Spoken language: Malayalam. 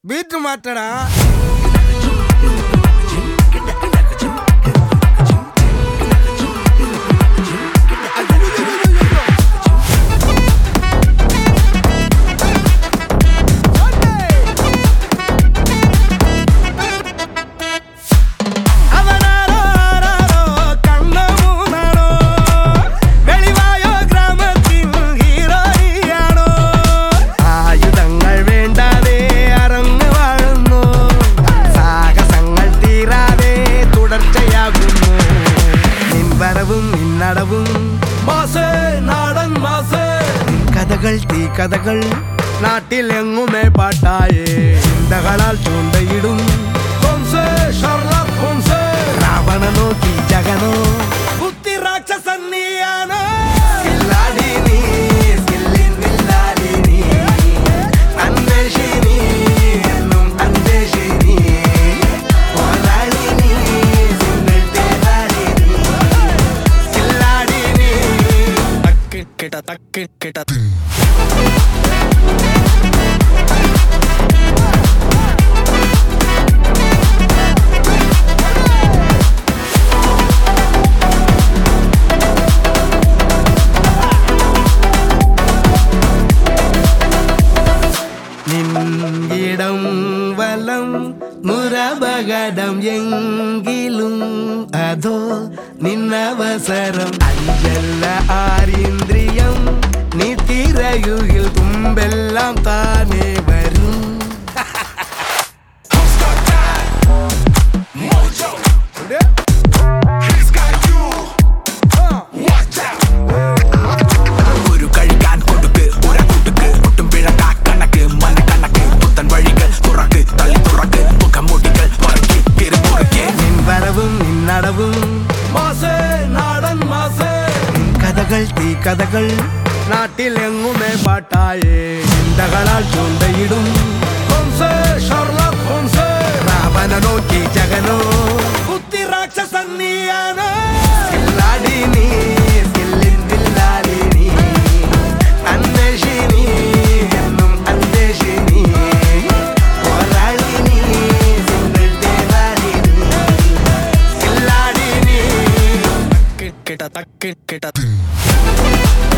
ബീറ്റ് മാറ്റടാ. കഥകൾ തീ കഥകൾ നാട്ടിലെങ്ങുമേ പാട്ടായേ. ചിന്തകളാൽ ചൂണ്ടയിടും രാവണ നോക്കി ജഗനോ ബുദ്ധി രാക്ഷസൻ നീയാണോ. നിന്നിടം വലം മുറപകടം എങ്കിലും അതോ നിന്നവസരം അഞ്ചല്ല ആരീന്ദ്രിയം നീ തിരയുകിൽ തുമ്പെല്ലാം താനേ വരും. കഥകൾ തീ കഥകൾ നാട്ടിലെങ്ങുമേ പാട്ടായേ. ചിന്തകളാൽ ചൂണ്ടയിടും രാവണ നോക്കി ജഗനോ ബുദ്ധി രാക്ഷസൻ നീയാണോ. Kita